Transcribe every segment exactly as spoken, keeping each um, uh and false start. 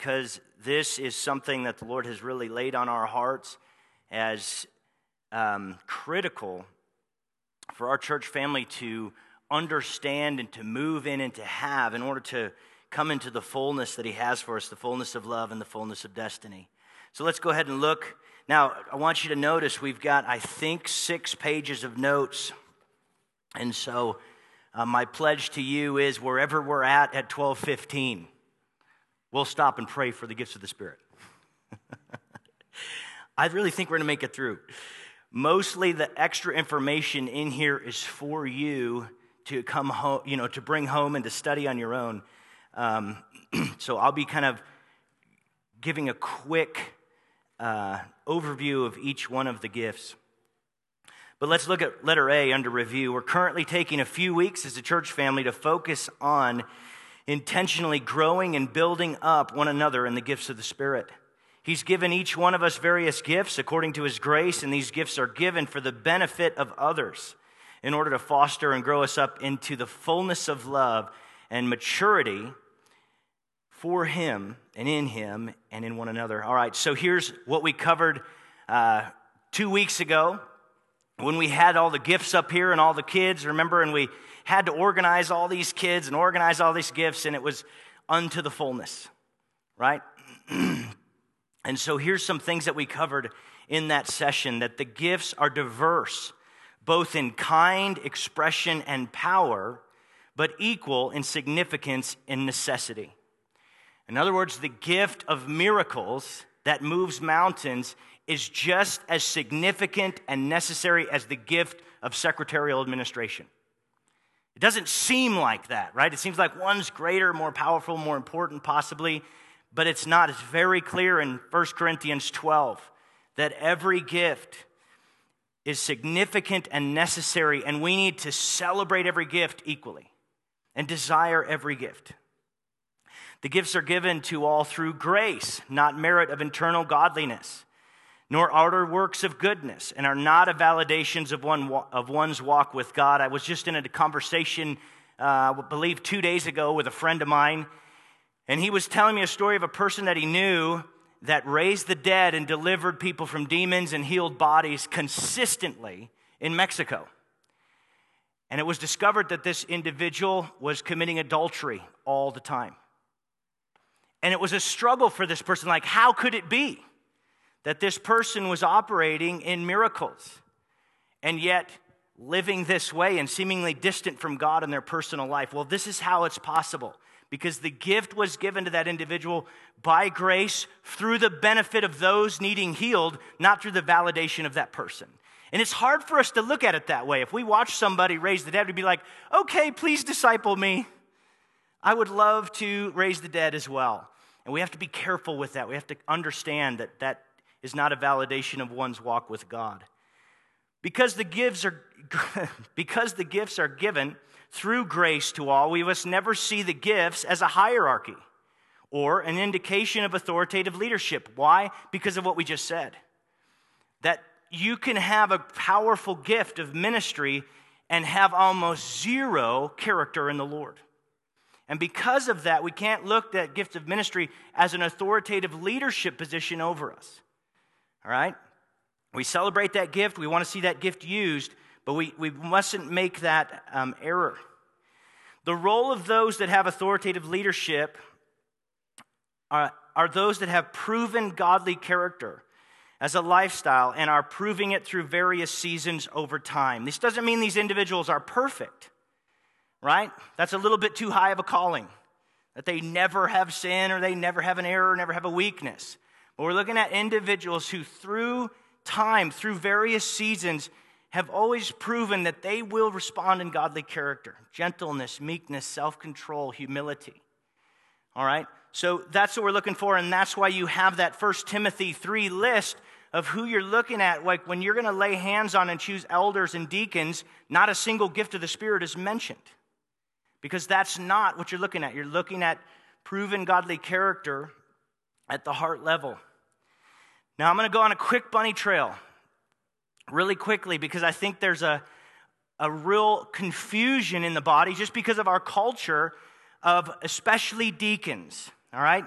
because this is something that the Lord has really laid on our hearts as um, critical for our church family to understand and to move in and to have in order to come into the fullness that he has for us, the fullness of love and the fullness of destiny. So let's go ahead and look. Now, I want you to notice we've got, I think, six pages of notes. And so uh, my pledge to you is wherever we're at at twelve fifteen, we'll stop and pray for the gifts of the Spirit. I really think we're going to make it through. Mostly the extra information in here is for you to come home, you know, to bring home and to study on your own. Um, so I'll be kind of giving a quick uh, overview of each one of the gifts. But let's look at letter A under review. We're currently taking a few weeks as a church family to focus on intentionally growing and building up one another in the gifts of the Spirit. He's given each one of us various gifts according to his grace, and these gifts are given for the benefit of others in order to foster and grow us up into the fullness of love and maturity for him and in him and in one another. All right, so here's what we covered uh, two weeks ago when we had all the gifts up here and all the kids, remember, and we had to organize all these kids and organize all these gifts, and it was unto the fullness, right? And so here's some things that we covered in that session, that the gifts are diverse, both in kind, expression, and power, but equal in significance and necessity. In other words, the gift of miracles that moves mountains is just as significant and necessary as the gift of secretarial administration. It doesn't seem like that, right? It seems like one's greater, more powerful, more important possibly, but it's not. It's very clear in First Corinthians twelve that every gift is significant and necessary, and we need to celebrate every gift equally and desire every gift. The gifts are given to all through grace, not merit of internal godliness, nor outer works of goodness, and are not a validations of one of one's walk with God. I was just in a conversation, uh, I believe two days ago with a friend of mine, and he was telling me a story of a person that he knew that raised the dead and delivered people from demons and healed bodies consistently in Mexico. And it was discovered that this individual was committing adultery all the time. And it was a struggle for this person. Like, how could it be that this person was operating in miracles and yet living this way and seemingly distant from God in their personal life? Well, this is how it's possible. Because the gift was given to that individual by grace through the benefit of those needing healed, not through the validation of that person. And it's hard for us to look at it that way. If we watch somebody raise the dead, we'd be like, okay, please disciple me. I would love to raise the dead as well. And we have to be careful with that. We have to understand that that is not a validation of one's walk with God. Because the gifts are, because the gifts are given through grace to all, we must never see the gifts as a hierarchy or an indication of authoritative leadership. Why? Because of what we just said. That you can have a powerful gift of ministry and have almost zero character in the Lord. And because of that, we can't look at gift of ministry as an authoritative leadership position over us. All right? We celebrate that gift. We want to see that gift used. But we, we mustn't make that um, error. The role of those that have authoritative leadership are, are those that have proven godly character as a lifestyle and are proving it through various seasons over time. This doesn't mean these individuals are perfect, right? That's a little bit too high of a calling, that they never have sin or they never have an error, never have a weakness. But we're looking at individuals who through time, through various seasons, have always proven that they will respond in godly character, gentleness, meekness, self-control, humility. All right? So that's what we're looking for, and that's why you have that First Timothy three list of who you're looking at. Like when you're going to lay hands on and choose elders and deacons, not a single gift of the Spirit is mentioned. Because that's not what you're looking at. You're looking at proven godly character at the heart level. Now I'm going to go on a quick bunny trail really quickly because I think there's a, a real confusion in the body just because of our culture of especially deacons, all right?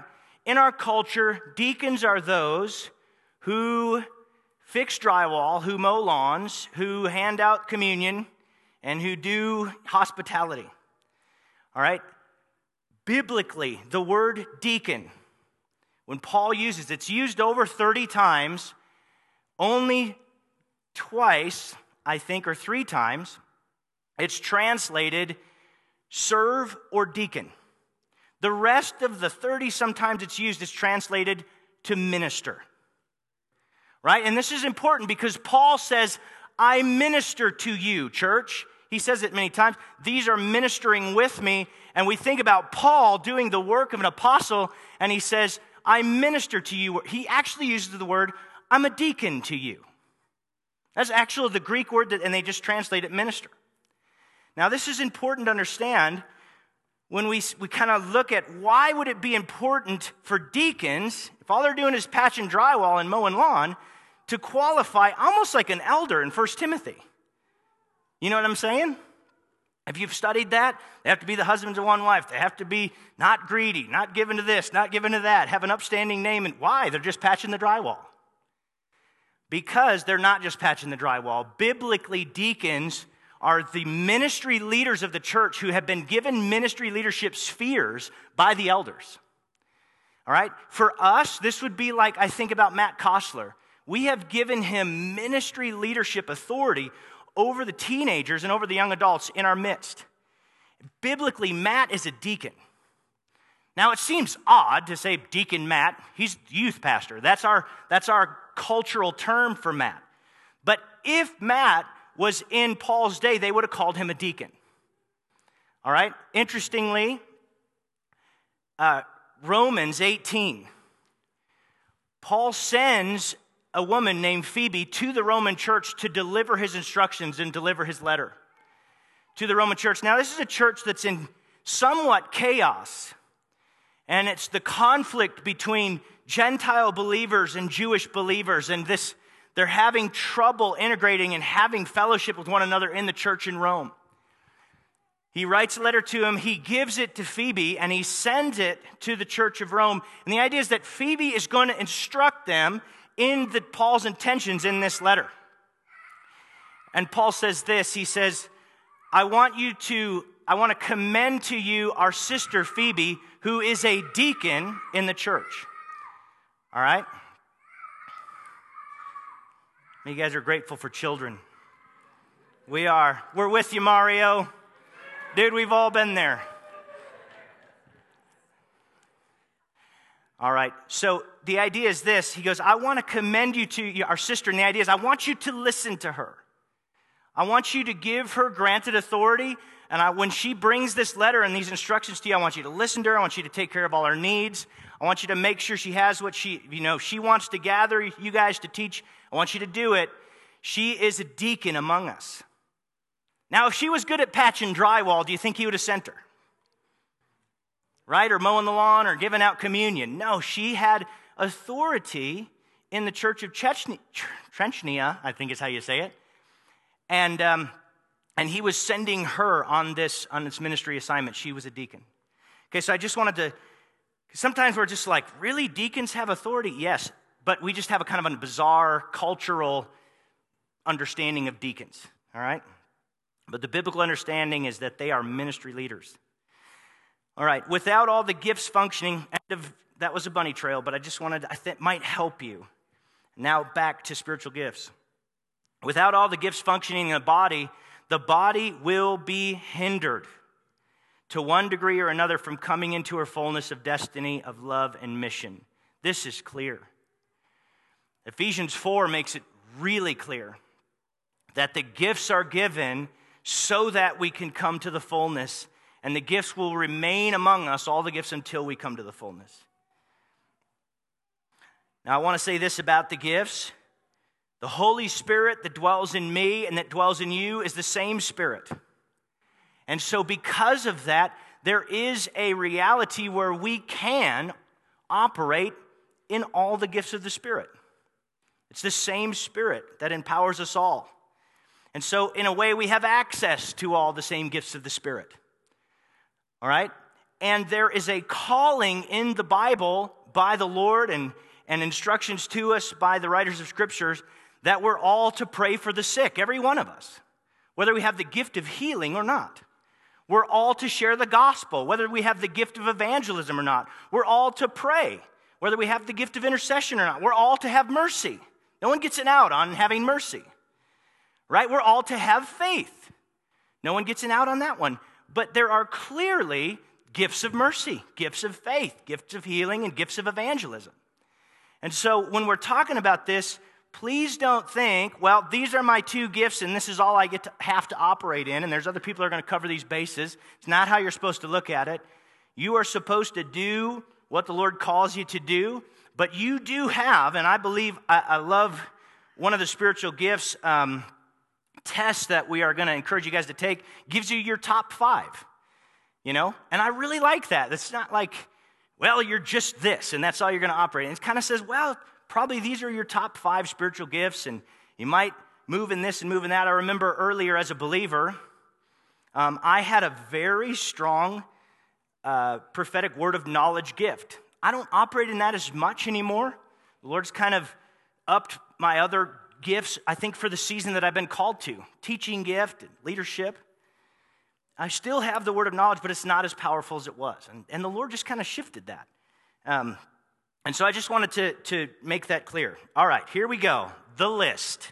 in our culture, deacons are those who fix drywall, who mow lawns, who hand out communion, and who do hospitality. All right? Biblically, the word deacon, when Paul uses it, it's used over thirty times, only twice, I think, or three times, it's translated serve or deacon. The rest of the thirty sometimes it's used is translated to minister. Right? And this is important because Paul says, I minister to you, church. He says it many times. These are ministering with me. And we think about Paul doing the work of an apostle, and he says, I minister to you. He actually uses the word, I'm a deacon to you. That's actually the Greek word, that, and they just translate it minister. Now, this is important to understand when we, we kind of look at why would it be important for deacons, if all they're doing is patching drywall and mowing lawn, to qualify almost like an elder in First Timothy. You know what I'm saying? If you've studied that, they have to be the husbands of one wife. They have to be not greedy, not given to this, not given to that, have an upstanding name. And why? They're just patching the drywall. Because they're not just patching the drywall. Biblically, deacons are the ministry leaders of the church who have been given ministry leadership spheres by the elders. All right? For us, this would be like, I think about Matt Kostler. We have given him ministry leadership authority over the teenagers and over the young adults in our midst. Biblically, Matt is a deacon. Now, it seems odd to say Deacon Matt. He's youth pastor. That's our, that's our cultural term for Matt. But if Matt was in Paul's day, they would have called him a deacon. All right? Interestingly, uh, Romans eighteen, Paul sends a woman named Phoebe to the Roman church to deliver his instructions and deliver his letter to the Roman church. Now, this is a church that's in somewhat chaos, and it's the conflict between Gentile believers and Jewish believers, and this they're having trouble integrating and having fellowship with one another in the church in Rome. He writes a letter to him, he gives it to Phoebe, and he sends it to the church of Rome. And the idea is that Phoebe is going to instruct them in the, Paul's intentions in this letter. And Paul says this, he says, I want you to, I want to commend to you our sister Phoebe, who is a deacon in the church. All right? You guys are grateful for children. We are. We're with you, Mario. Dude, we've all been there. All right, so the idea is this. He goes, I want to commend you to our sister, and the idea is I want you to listen to her. I want you to give her granted authority, and I, when she brings this letter and these instructions to you, I want you to listen to her. I want you to take care of all her needs. I want you to make sure she has what she, you know, she wants to gather you guys to teach. I want you to do it. She is a deacon among us. Now, if she was good at patching drywall, do you think he would have sent her? Right? Or mowing the lawn or giving out communion. No, she had authority in the church of Chechnya, Trenchnia, I think is how you say it. And um, and he was sending her on this, on this ministry assignment. She was a deacon. Okay, so I just wanted to, sometimes we're just like, really, deacons have authority? Yes, but we just have a kind of a bizarre cultural understanding of deacons, all right? But the biblical understanding is that they are ministry leaders. All right, without all the gifts functioning, end of, that was a bunny trail, but I just wanted, I think might help you. Now back to spiritual gifts. Without all the gifts functioning in the body, the body will be hindered to one degree or another from coming into her fullness of destiny, of love, and mission. This is clear. Ephesians four makes it really clear that the gifts are given so that we can come to the fullness, and the gifts will remain among us, all the gifts, until we come to the fullness. Now, I want to say this about the gifts. The Holy Spirit that dwells in me and that dwells in you is the same Spirit. And so because of that, there is a reality where we can operate in all the gifts of the Spirit. It's the same Spirit that empowers us all. And so, in a way, we have access to all the same gifts of the Spirit. All right? And there is a calling in the Bible, by the Lord and, and instructions to us by the writers of Scriptures that we're all to pray for the sick, every one of us, whether we have the gift of healing or not. We're all to share the gospel, whether we have the gift of evangelism or not. We're all to pray, whether we have the gift of intercession or not. We're all to have mercy. No one gets an out on having mercy, right? We're all to have faith. No one gets an out on that one. But there are clearly gifts of mercy, gifts of faith, gifts of healing, and gifts of evangelism. And so when we're talking about this, please don't think, well, these are my two gifts and this is all I get to have to operate in, and there's other people who are going to cover these bases. It's not how you're supposed to look at it. You are supposed to do what the Lord calls you to do, but you do have, and I believe, I, I love one of the spiritual gifts um, tests that we are going to encourage you guys to take, gives you your top five, you know? And I really like that. It's not like, well, you're just this, and that's all you're going to operate in. It kind of says, well, probably these are your top five spiritual gifts, and you might move in this and move in that. I remember earlier as a believer, um, I had a very strong uh, prophetic word of knowledge gift. I don't operate in that as much anymore. The Lord's kind of upped my other gifts, I think, for the season that I've been called to. Teaching gift, and leadership. I still have the word of knowledge, but it's not as powerful as it was. And, and the Lord just kind of shifted that. Um, and so I just wanted to, to make that clear. All right, here we go. The list.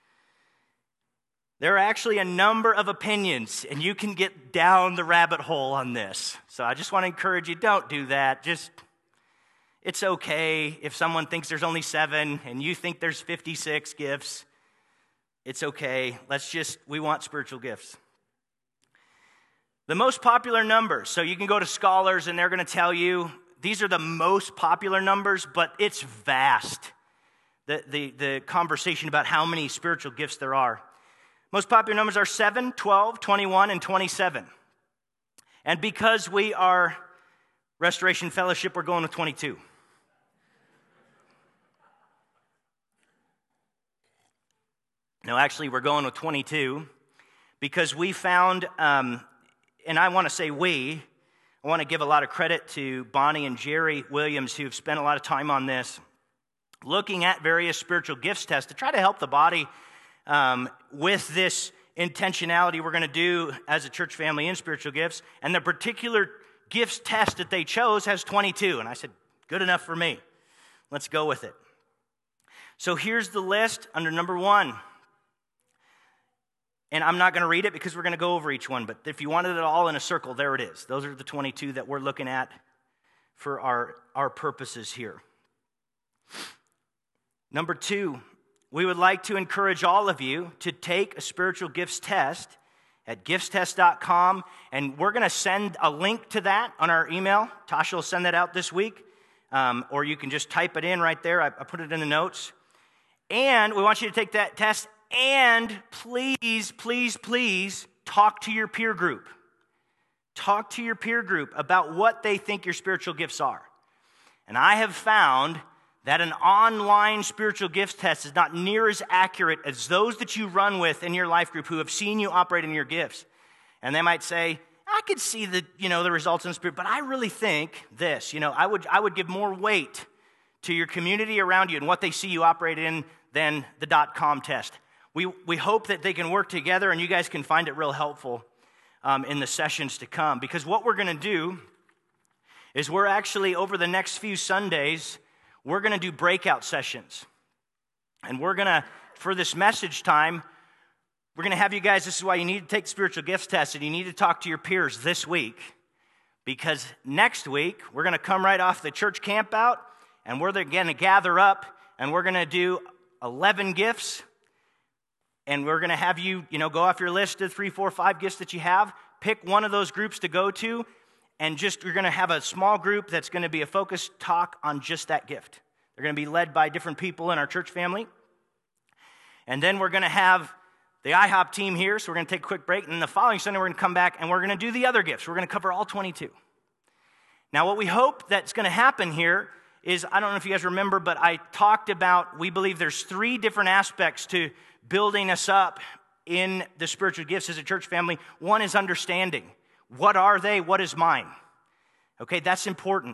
There are actually a number of opinions, and you can get down the rabbit hole on this. So I just want to encourage you, don't do that. Just, it's okay if someone thinks there's only seven and you think there's fifty-six gifts. It's okay. Let's just, we want spiritual gifts. The most popular numbers, so you can go to scholars and they're going to tell you these are the most popular numbers, but it's vast, the, the, the conversation about how many spiritual gifts there are. Most popular numbers are seven, twelve, twenty-one, and twenty-seven. And because we are Restoration Fellowship, we're going with twenty-two. No, actually, we're going with twenty-two because we found, um, and I want to say we, I want to give a lot of credit to Bonnie and Jerry Williams, who have spent a lot of time on this, looking at various spiritual gifts tests to try to help the body um, with this intentionality we're going to do as a church family in spiritual gifts. And the particular gifts test that they chose has twenty-two. And I said, good enough for me. Let's go with it. So here's the list under number one. And I'm not going to read it because we're going to go over each one. But if you wanted it all in a circle, there it is. Those are the twenty-two that we're looking at for our, our purposes here. Number two, we would like to encourage all of you to take a spiritual gifts test at gifts test dot com. And we're going to send a link to that on our email. Tasha will send that out this week. Um, or you can just type it in right there. I, I put it in the notes. And we want you to take that test. And please, please, please talk to your peer group. Talk to your peer group about what they think your spiritual gifts are. And I have found that an online spiritual gifts test is not near as accurate as those that you run with in your life group who have seen you operate in your gifts. And they might say, I could see the, you know, the results in the spirit, but I really think this. You know, I would, I would give more weight to your community around you and what they see you operate in than the dot-com test. We, we hope that they can work together and you guys can find it real helpful um, in the sessions to come. Because what we're going to do is we're actually, over the next few Sundays, we're going to do breakout sessions. And we're going to, for this message time, we're going to have you guys, this is why you need to take the spiritual gifts test, and you need to talk to your peers this week. Because next week, we're going to come right off the church camp out, and we're going to gather up, and we're going to do eleven gifts. And we're going to have you, you know, go off your list of three, four, five gifts that you have. Pick one of those groups to go to. And just, you're going to have a small group that's going to be a focused talk on just that gift. They're going to be led by different people in our church family. And then we're going to have the I hop team here. So we're going to take a quick break. And then the following Sunday, we're going to come back and we're going to do the other gifts. We're going to cover all twenty-two. Now, what we hope that's going to happen here is, I don't know if you guys remember, but I talked about, we believe there's three different aspects to building us up in the spiritual gifts as a church family. One is understanding. What are they? What is mine? Okay, that's important.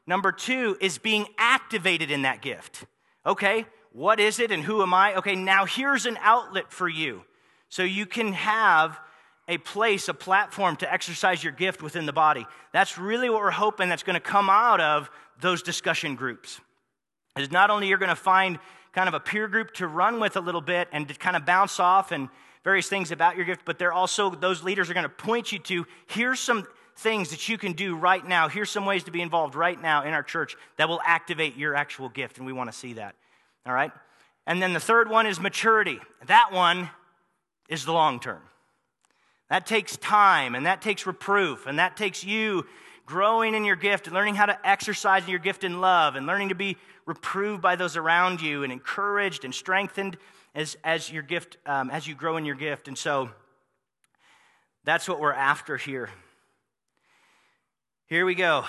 Number two is being activated in that gift. Okay, what is it and who am I? Okay, now here's an outlet for you. So you can have a place, a platform to exercise your gift within the body. That's really what we're hoping that's going to come out of those discussion groups. Is not only you're going to find kind of a peer group to run with a little bit and to kind of bounce off and various things about your gift, but they're also, those leaders are going to point you to, here's some things that you can do right now. Here's some ways to be involved right now in our church that will activate your actual gift, and we want to see that. All right? And then the third one is maturity. That one is the long term. That takes time, and that takes reproof, and that takes you growing in your gift and learning how to exercise your gift in love and learning to be reproved by those around you and encouraged and strengthened as, as your gift, um, as you grow in your gift. And so that's what we're after here. Here we go.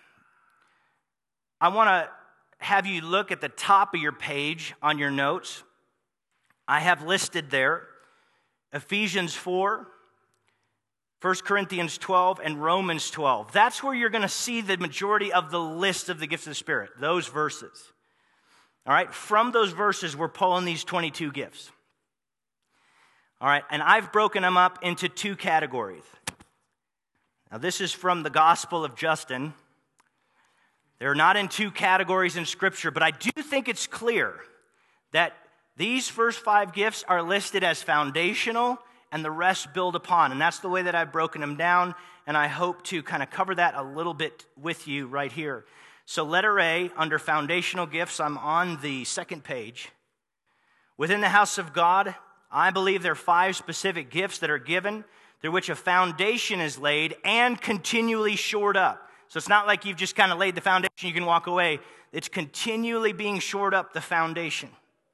I want to have you look at the top of your page on your notes. I have listed there Ephesians four, First Corinthians twelve, and Romans twelve. That's where you're going to see the majority of the list of the gifts of the Spirit, those verses. All right, from those verses, we're pulling these twenty-two gifts. All right, and I've broken them up into two categories. Now, this is from the Gospel of Justin. They're not in two categories in Scripture, but I do think it's clear that these first five gifts are listed as foundational and the rest build upon. And that's the way that I've broken them down, and I hope to kind of cover that a little bit with you right here. So letter A, under foundational gifts, I'm on the second page. Within the house of God, I believe there are five specific gifts that are given through which a foundation is laid and continually shored up. So it's not like you've just kind of laid the foundation, you can walk away. It's continually being shored up, the foundation.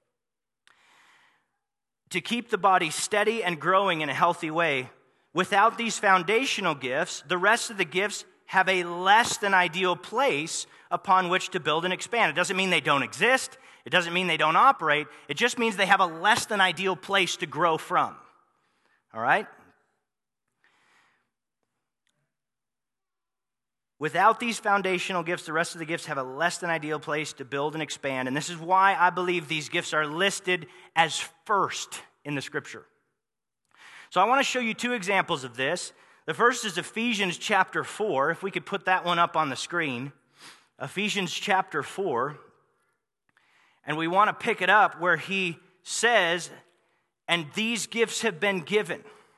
To keep the body steady and growing in a healthy way. Without these foundational gifts, the rest of the gifts have a less than ideal place upon which to build and expand. It doesn't mean they don't exist. It doesn't mean they don't operate. It just means they have a less than ideal place to grow from. All right? Without these foundational gifts, the rest of the gifts have a less than ideal place to build and expand. And this is why I believe these gifts are listed as first in the Scripture. So I want to show you two examples of this. The first is Ephesians chapter four. If we could put that one up on the screen. Ephesians chapter four. And we want to pick it up where he says, and these gifts have been given.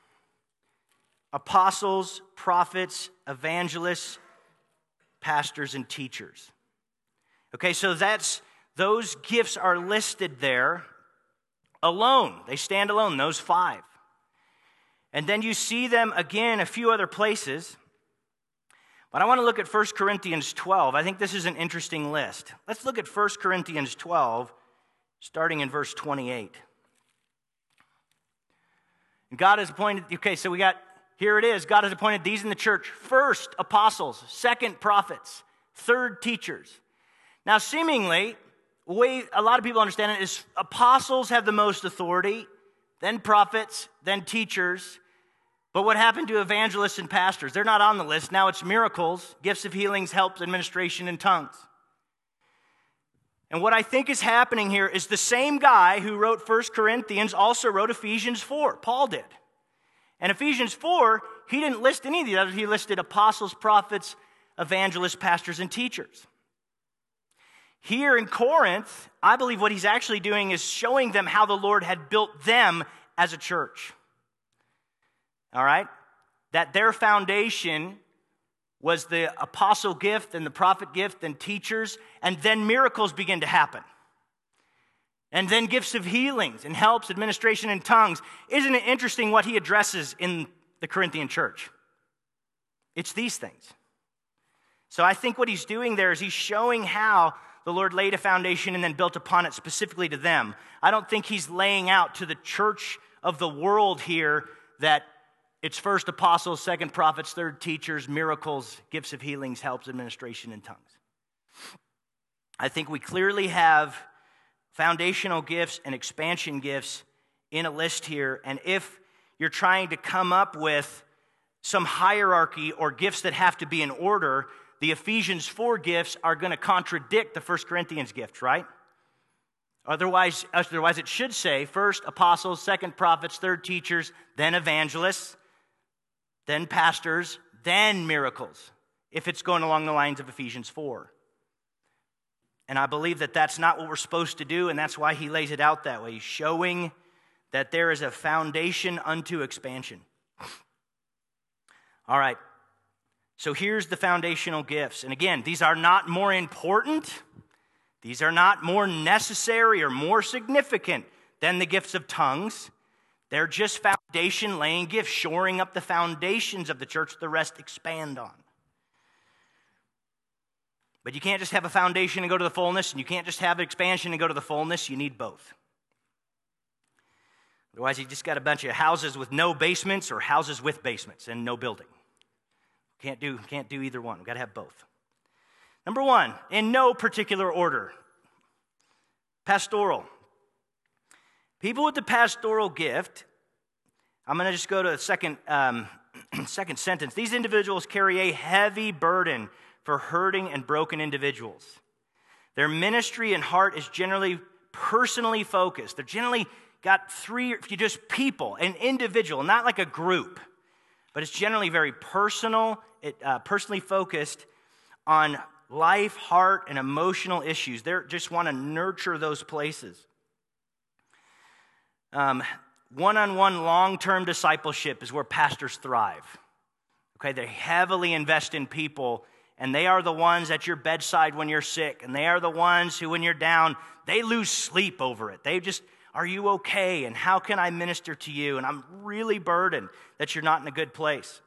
Apostles, prophets, evangelists, pastors, and teachers. Okay, so that's, those gifts are listed there alone. They stand alone, those five. And then you see them again a few other places. But I want to look at First Corinthians twelve. I think this is an interesting list. Let's look at First Corinthians twelve, starting in verse twenty-eight. And God has appointed, okay, so we got, here it is. God has appointed these in the church. First, apostles. Second, prophets. Third, teachers. Now, seemingly, the way a lot of people understand it is apostles have the most authority, then prophets, then teachers. But what happened to evangelists and pastors? They're not on the list. Now it's miracles, gifts of healings, helps, administration, and tongues. And what I think is happening here is the same guy who wrote First Corinthians also wrote Ephesians four. Paul did. And Ephesians four, he didn't list any of the others. He listed apostles, prophets, evangelists, pastors, and teachers. Here in Corinth, I believe what he's actually doing is showing them how the Lord had built them as a church. All right? That their foundation was the apostle gift and the prophet gift and teachers, and then miracles begin to happen. And then gifts of healings and helps, administration, and tongues. Isn't it interesting what he addresses in the Corinthian church? It's these things. So I think what he's doing there is he's showing how the Lord laid a foundation and then built upon it specifically to them. I don't think he's laying out to the church of the world here that it's first apostles, second prophets, third teachers, miracles, gifts of healings, helps, administration, and tongues. I think we clearly have foundational gifts and expansion gifts in a list here. And if you're trying to come up with some hierarchy or gifts that have to be in order, the Ephesians four gifts are going to contradict the First Corinthians gifts, right? Otherwise, otherwise it should say first apostles, second prophets, third teachers, then evangelists, then pastors, then miracles, if it's going along the lines of Ephesians four. And I believe that that's not what we're supposed to do, and that's why he lays it out that way, showing that there is a foundation unto expansion. All right, so here's the foundational gifts. And again, these are not more important. These are not more necessary or more significant than the gifts of tongues. They're just foundation-laying gifts, shoring up the foundations of the church, the rest expand on. But you can't just have a foundation and go to the fullness, and you can't just have expansion and go to the fullness. You need both. Otherwise, you just got a bunch of houses with no basements or houses with basements and no building. Can't do, can't do either one. We've got to have both. Number one, in no particular order, pastoral. People with the pastoral gift, I'm going to just go to the second, um, second sentence. These individuals carry a heavy burden for hurting and broken individuals. Their ministry and heart is generally personally focused. They're generally got three, if you just people, an individual, not like a group, but it's generally very personal, it, uh, personally focused on life, heart, and emotional issues. They just want to nurture those places. Um, one-on-one long-term discipleship is where pastors thrive. Okay, they heavily invest in people, and they are the ones at your bedside when you're sick, and they are the ones who, when you're down, they lose sleep over it. They just, are you okay? And how can I minister to you? And I'm really burdened that you're not in a good place.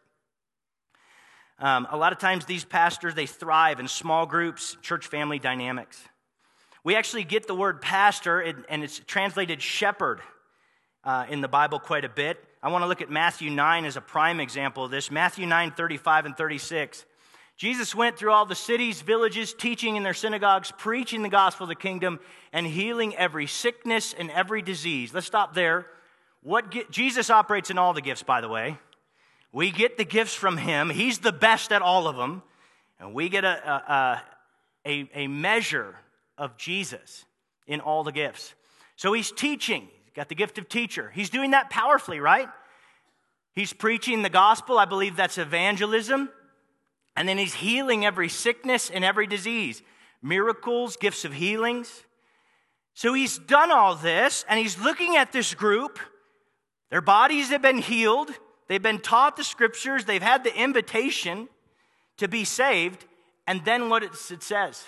Um, a lot of times these pastors, they thrive in small groups, church family dynamics. We actually get the word pastor, and it's translated shepherd uh, in the Bible quite a bit. I want to look at Matthew nine as a prime example of this. Matthew nine, thirty-five and thirty-six. Jesus went through all the cities, villages, teaching in their synagogues, preaching the gospel of the kingdom, and healing every sickness and every disease. Let's stop there. What get, Jesus operates in all the gifts, by the way. We get the gifts from him. He's the best at all of them. And we get a, a, a, a measure of Jesus in all the gifts. So he's teaching. He's got the gift of teacher. He's doing that powerfully, right? He's preaching the gospel. I believe that's evangelism. And then he's healing every sickness and every disease. Miracles, gifts of healings. So he's done all this, and he's looking at this group. Their bodies have been healed. They've been taught the scriptures. They've had the invitation to be saved. And then what it says.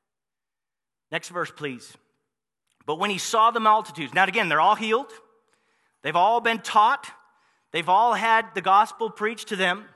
Next verse, please. But when he saw the multitudes. Now again, they're all healed. They've all been taught. They've all had the gospel preached to them.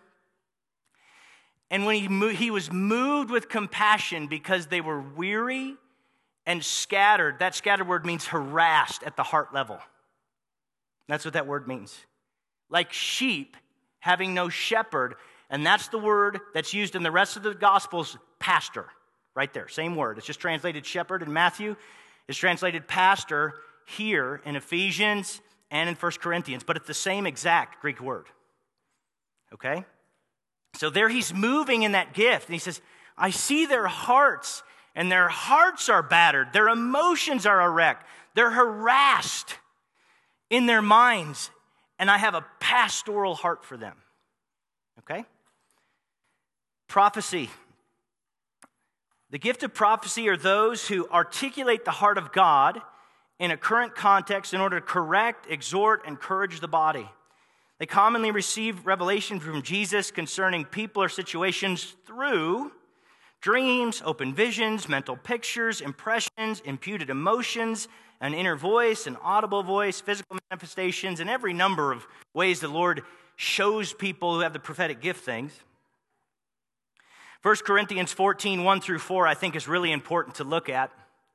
And when he moved, he was moved with compassion because they were weary and scattered. That scattered word means harassed at the heart level. That's what that word means. Like sheep having no shepherd. And that's the word that's used in the rest of the Gospels, pastor. Right there, same word. It's just translated shepherd in Matthew. It's translated pastor here in Ephesians and in First Corinthians. But it's the same exact Greek word. Okay? So there he's moving in that gift. And he says, I see their hearts, and their hearts are battered. Their emotions are a wreck. They're harassed in their minds. And I have a pastoral heart for them. Okay? Prophecy. The gift of prophecy are those who articulate the heart of God in a current context in order to correct, exhort, and encourage the body. They commonly receive revelation from Jesus concerning people or situations through dreams, open visions, mental pictures, impressions, imputed emotions, an inner voice, an audible voice, physical manifestations, and every number of ways the Lord shows people who have the prophetic gift things. First Corinthians fourteen, one through four, I think is really important to look at.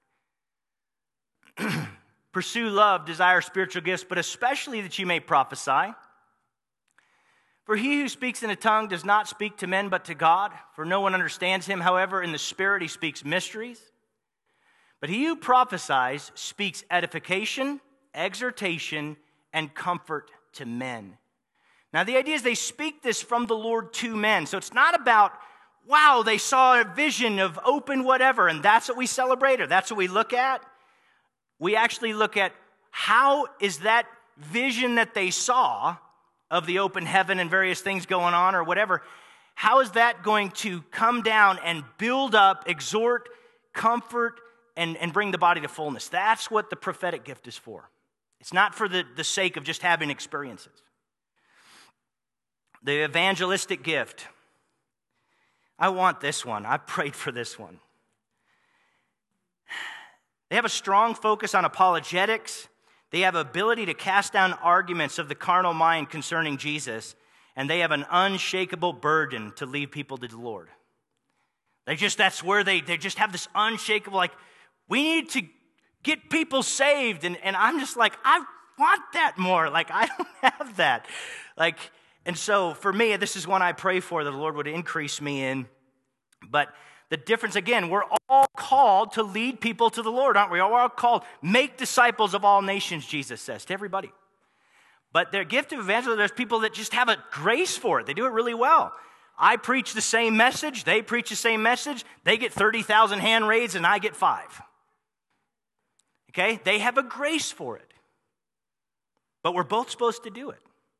Pursue love, desire spiritual gifts, but especially that you may prophesy. For he who speaks in a tongue does not speak to men but to God, for no one understands him. However, in the Spirit he speaks mysteries. But he who prophesies speaks edification, exhortation, and comfort to men. Now the idea is they speak this from the Lord to men. So it's not about wow, they saw a vision of open whatever, and that's what we celebrate, or that's what we look at. We actually look at how is that vision that they saw of the open heaven and various things going on or whatever, how is that going to come down and build up, exhort, comfort, and, and bring the body to fullness? That's what the prophetic gift is for. It's not for the, the sake of just having experiences. The evangelistic gift. I want this one. I prayed for this one. They have a strong focus on apologetics. They have ability to cast down arguments of the carnal mind concerning Jesus. And they have an unshakable burden to lead people to the Lord. They just, that's where they, they just have this unshakable, like, we need to get people saved. And, and I'm just like, I want that more. Like, I don't have that. Like, and so for me, this is one I pray for, that the Lord would increase me in. But the difference, again, we're all called to lead people to the Lord, aren't we? We're all called, make disciples of all nations, Jesus says, to everybody. But their gift of evangelism, there's people that just have a grace for it. They do it really well. I preach the same message. They preach the same message. They get thirty thousand hand raised and I get five. Okay? They have a grace for it. But we're both supposed to do it.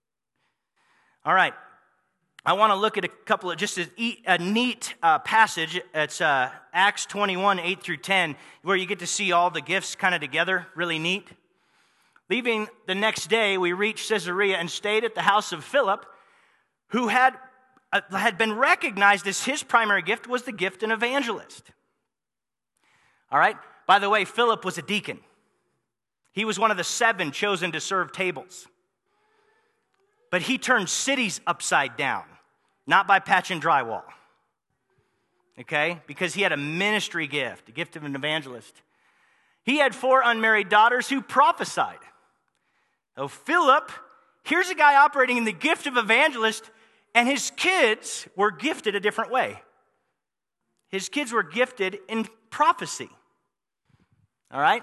All right. I want to look at a couple of, just a, a neat uh, passage. It's uh, Acts twenty-one, eight through ten, where you get to see all the gifts kind of together. Really neat. Leaving the next day, we reached Caesarea and stayed at the house of Philip, who had, uh, had been recognized as his primary gift was the gift of an evangelist. All right? By the way, Philip was a deacon. He was one of the seven chosen to serve tables. But he turned cities upside down, not by patching drywall. Okay? Because he had a ministry gift, a gift of an evangelist. He had four unmarried daughters who prophesied. So Philip, here's a guy operating in the gift of evangelist, and his kids were gifted a different way. His kids were gifted in prophecy. All right?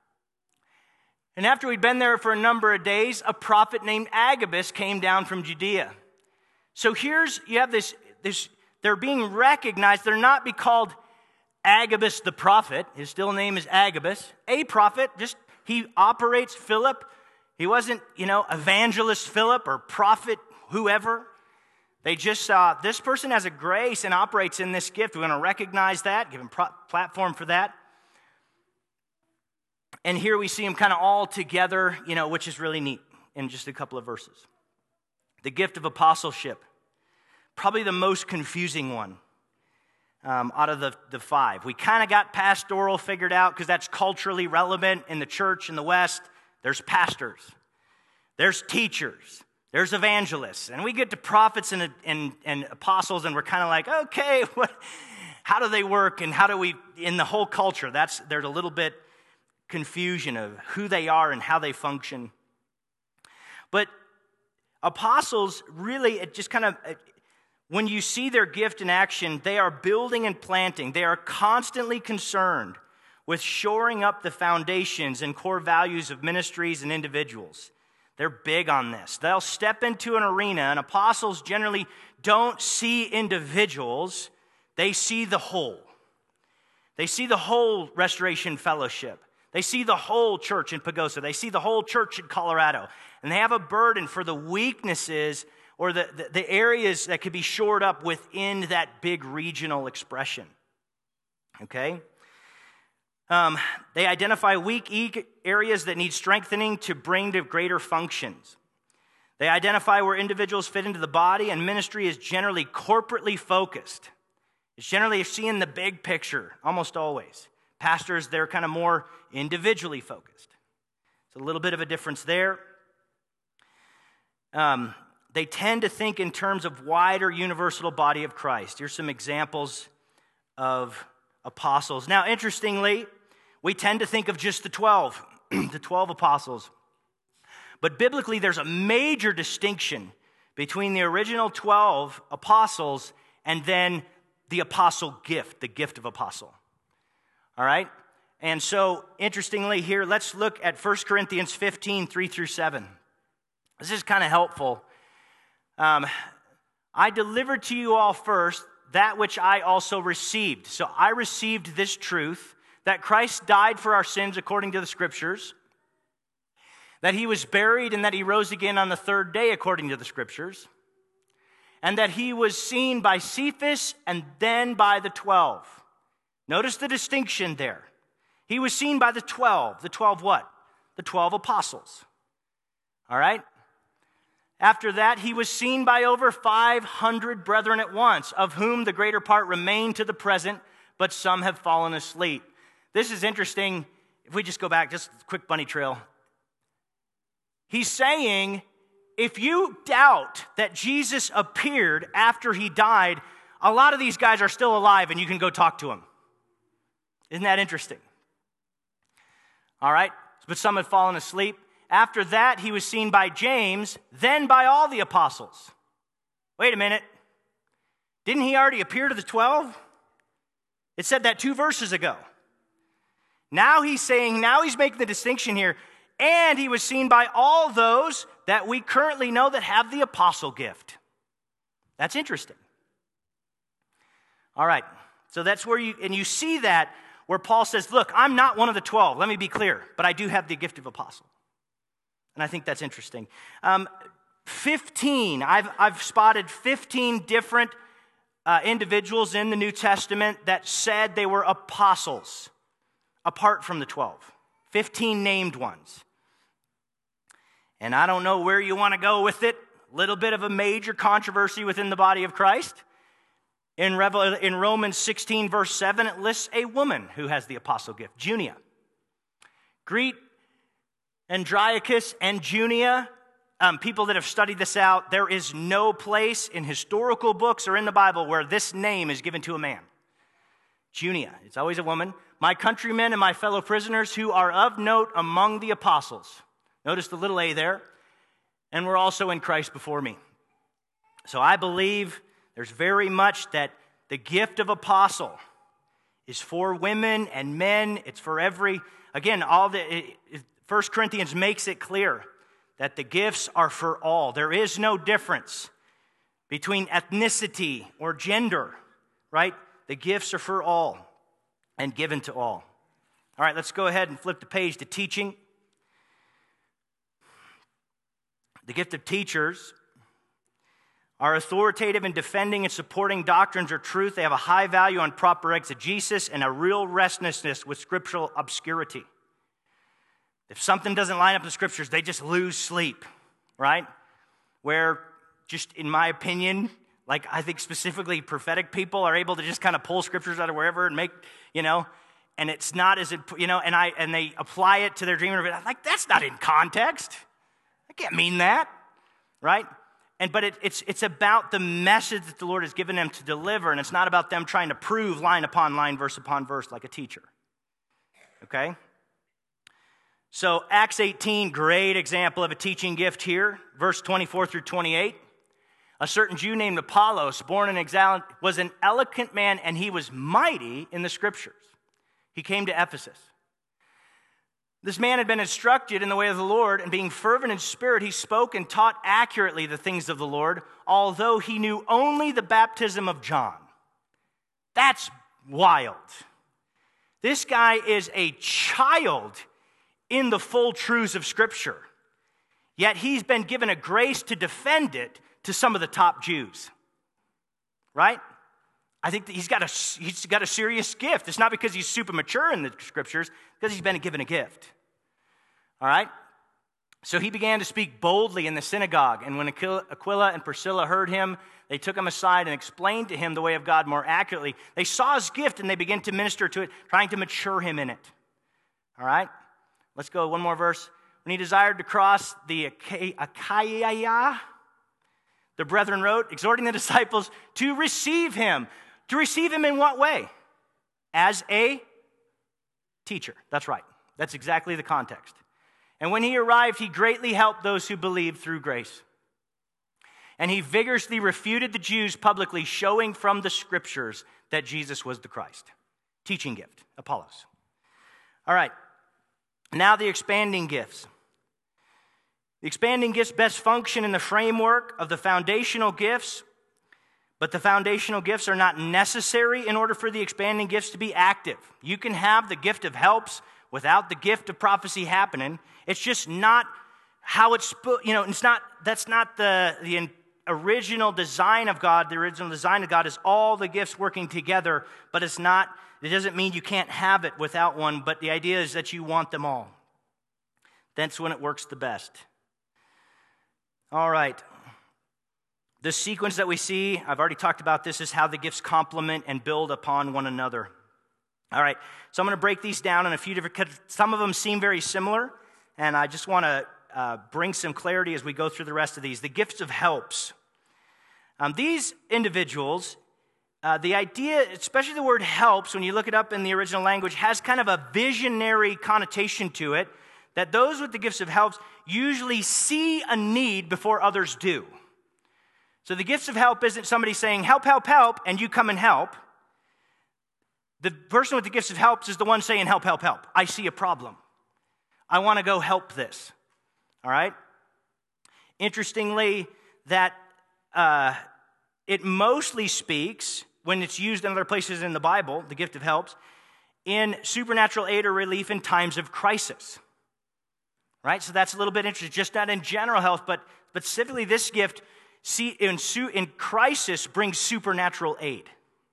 And after we'd been there for a number of days, a prophet named Agabus came down from Judea. So here's, you have this, this, they're being recognized. They're not be called Agabus the prophet. His still name is Agabus. A prophet, just, he operates Philip. He wasn't, you know, evangelist Philip or prophet whoever. They just saw, this person has a grace and operates in this gift. We're going to recognize that, give him pro- platform for that. And here we see them kind of all together, you know, which is really neat in just a couple of verses. The gift of apostleship, probably the most confusing one um, out of the, the five. We kind of got pastoral figured out because that's culturally relevant in the church in the West. There's pastors, there's teachers, there's evangelists, and we get to prophets and, and, and apostles, and we're kind of like, okay, what, how do they work, and how do we, in the whole culture, that's there's a little bit confusion of who they are and how they function. But apostles, really, it just kind of, when you see their gift in action, they are building and planting. They are constantly concerned with shoring up the foundations and core values of ministries and individuals. They're big on this. They'll step into an arena, and apostles generally don't see individuals. They see the whole. They see the whole Restoration Fellowship. They see the whole church in Pagosa. They see the whole church in Colorado. And they have a burden for the weaknesses or the, the, the areas that could be shored up within that big regional expression. Okay? Um, they identify weak areas that need strengthening to bring to greater functions. They identify where individuals fit into the body, and ministry is generally corporately focused. It's generally seeing the big picture, almost always. Pastors, they're kind of more individually focused. It's a little bit of a difference there. Um, they tend to think in terms of wider universal body of Christ. Here's some examples of apostles. Now, interestingly, we tend to think of just the twelve, the twelve apostles. But biblically, there's a major distinction between the original twelve apostles and then the apostle gift, the gift of apostle. All right? And so, interestingly here, let's look at First Corinthians fifteen, three through seven. This is kind of helpful. Um, I delivered to you all first that which I also received. So I received this truth, that Christ died for our sins according to the Scriptures, that he was buried and that he rose again on the third day according to the Scriptures, and that he was seen by Cephas and then by the twelve. Notice the distinction there. He was seen by the twelve. The twelve what? The twelve apostles. All right? After that, he was seen by over five hundred brethren at once, of whom the greater part remain to the present, but some have fallen asleep. This is interesting. If we just go back, just a quick bunny trail. He's saying, if you doubt that Jesus appeared after he died, a lot of these guys are still alive and you can go talk to them. Isn't that interesting? All right, but some had fallen asleep. After that, he was seen by James, then by all the apostles. Wait a minute. Didn't he already appear to the twelve? It said that two verses ago. Now he's saying, now he's making the distinction here, and he was seen by all those that we currently know that have the apostle gift. That's interesting. All right, so that's where you, and you see that where Paul says, look, I'm not one of the twelve, let me be clear, but I do have the gift of apostle. And I think that's interesting. Um, fifteen, I've, I've spotted fifteen different uh, individuals in the New Testament that said they were apostles, apart from the twelve. fifteen named ones. And I don't know where you want to go with it. A little bit of a major controversy within the body of Christ. In, Revel- in Romans sixteen, verse seven, it lists a woman who has the apostle gift, Junia. Greet Andronicus and Junia, um, people that have studied this out, there is no place in historical books or in the Bible where this name is given to a man. Junia, it's always a woman. My countrymen and my fellow prisoners who are of note among the apostles. Notice the little a there. And were also in Christ before me. So I believe there's very much that the gift of apostle is for women and men. It's for every, again, all the, it, it, First Corinthians makes it clear that the gifts are for all. There is no difference between ethnicity or gender, right? The gifts are for all and given to all. All right, let's go ahead and flip the page to teaching. The gift of teachers are authoritative in defending and supporting doctrines or truth. They have a high value on proper exegesis and a real restlessness with scriptural obscurity. If something doesn't line up in the Scriptures, they just lose sleep, right? Where, just in my opinion, like I think specifically prophetic people are able to just kind of pull Scriptures out of wherever and make, you know, and it's not as, you know, and I and they apply it to their dream. I'm like, that's not in context. I can't mean that, right? And but it, it's it's about the message that the Lord has given them to deliver, and it's not about them trying to prove line upon line, verse upon verse, like a teacher. Okay? So Acts eighteen, great example of a teaching gift here. Verse twenty-four through twenty-eight. A certain Jew named Apollos, born in exile, was an eloquent man, and he was mighty in the Scriptures. He came to Ephesus. This man had been instructed in the way of the Lord, and being fervent in spirit, he spoke and taught accurately the things of the Lord, although he knew only the baptism of John. That's wild. This guy is a child in the full truths of Scripture. Yet he's been given a grace to defend it to some of the top Jews. Right? I think that he's got a, he's got a serious gift. It's not because he's super mature in the Scriptures, because he's been given a gift. All right? So he began to speak boldly in the synagogue, and when Aquila and Priscilla heard him, they took him aside and explained to him the way of God more accurately. They saw his gift, and they began to minister to it, trying to mature him in it. All right? Let's go one more verse. When he desired to cross the Achaia, the brethren wrote, exhorting the disciples to receive him. To receive him in what way? As a teacher. That's right. That's exactly the context. And when he arrived, he greatly helped those who believed through grace. And he vigorously refuted the Jews publicly, showing from the Scriptures that Jesus was the Christ. Teaching gift, Apollos. All right. Now the expanding gifts. The expanding gifts best function in the framework of the foundational gifts But the foundational gifts are not necessary in order for the expanding gifts to be active. You can have the gift of helps without the gift of prophecy happening. It's just not how it's, you know, it's not, that's not the, the original design of God. The original design of God is all the gifts working together, but it's not, it doesn't mean you can't have it without one, but the idea is that you want them all. That's when it works the best. All right. The sequence that we see, I've already talked about this, is how the gifts complement and build upon one another. All right, so I'm going to break these down in a few different, some of them seem very similar, and I just want to uh, bring some clarity as we go through the rest of these. The gifts of helps. Um, these individuals, uh, the idea, especially the word helps, when you look it up in the original language, has kind of a visionary connotation to it, that those with the gifts of helps usually see a need before others do. So the gifts of help isn't somebody saying, help, help, help, and you come and help. The person with the gifts of helps is the one saying, help, help, help. I see a problem. I want to go help this. All right? Interestingly, that uh, it mostly speaks, when it's used in other places in the Bible, the gift of helps, in supernatural aid or relief in times of crisis. Right? So that's a little bit interesting. Just not in general health, but, but specifically this gift See, in, in crisis brings supernatural aid.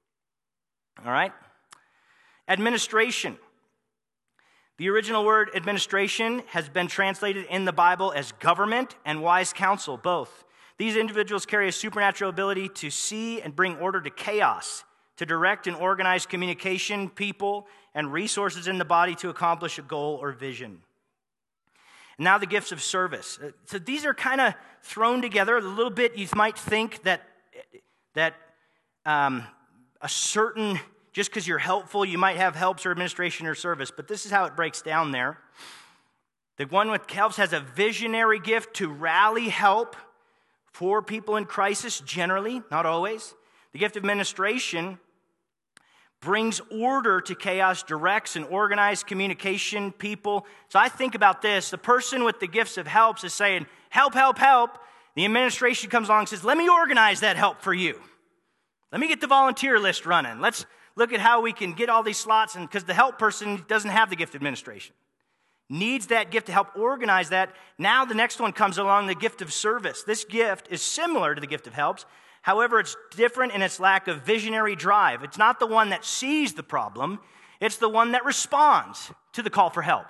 All right? Administration. The original word administration has been translated in the Bible as government and wise counsel, both. These individuals carry a supernatural ability to see and bring order to chaos, to direct and organize communication, people, and resources in the body to accomplish a goal or vision. Now the gifts of service. So these are kind of thrown together a little bit. You might think that that um, a certain, just because you're helpful, you might have helps or administration or service. But this is how it breaks down there. The one with helps has a visionary gift to rally help for people in crisis, generally, not always. The gift of administration brings order to chaos, directs and organized communication, people. So I think about this. The person with the gifts of helps is saying, help, help, help. The administration comes along and says, let me organize that help for you. Let me get the volunteer list running. Let's look at how we can get all these slots. And because the help person doesn't have the gift of administration, needs that gift to help organize that. Now the next one comes along, the gift of service. This gift is similar to the gift of helps. However, it's different in its lack of visionary drive. It's not the one that sees the problem. It's the one that responds to the call for help.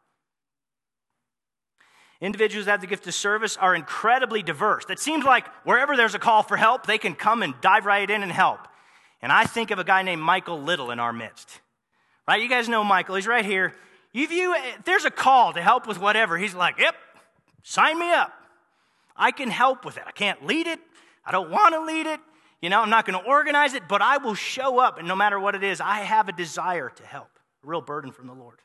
Individuals that have the gift of service are incredibly diverse. It seems like wherever there's a call for help, they can come and dive right in and help. And I think of a guy named Michael Little in our midst. Right? You guys know Michael. He's right here. If, you, if there's a call to help with whatever, he's like, yep, sign me up. I can help with it. I can't lead it. I don't want to lead it. You know, I'm not going to organize it, but I will show up. And no matter what it is, I have a desire to help. A real burden from the Lord.